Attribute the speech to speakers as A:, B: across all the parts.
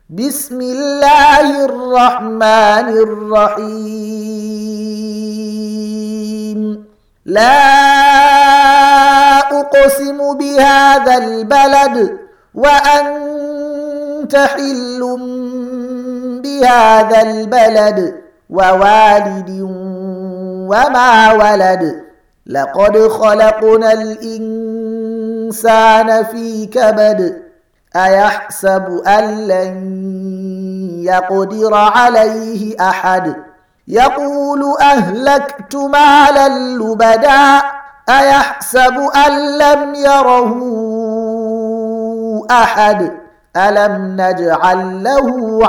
A: بسم الله الرحمن الرحيم لا أقسم بهذا البلد وأنت حل بهذا البلد ووالد وما ولد لقد خلقنا الإنسان في كبد أيحسب أن لن يقدر عليه أحد يقول أهلكت مالا لبدا أيحسب أن لم يره أحد ألم نجعل له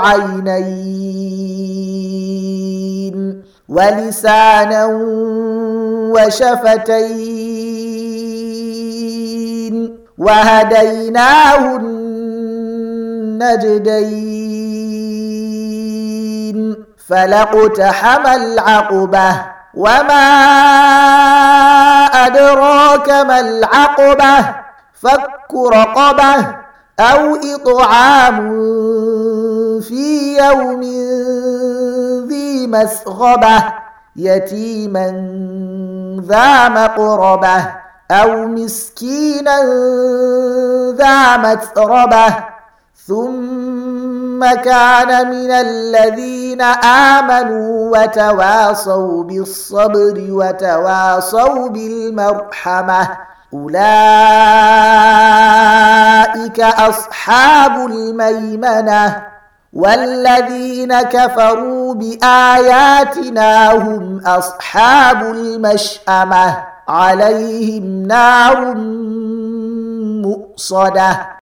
A: عينين ولسانا وشفتين وهديناه النجدين فلاقتحم العقبة وما أدراك ما العقبة فك رقبة أو إطعام في يوم ذي مسغبة يتيما ذا مقربة أو مسكينا ذا متربة ثم كان من الذين آمنوا وتواصوا بالصبر وتواصوا بالمرحمة أولئك أصحاب الميمنة والذين كفروا بآياتنا هم أصحاب المشأمة عليهم نار مؤصدة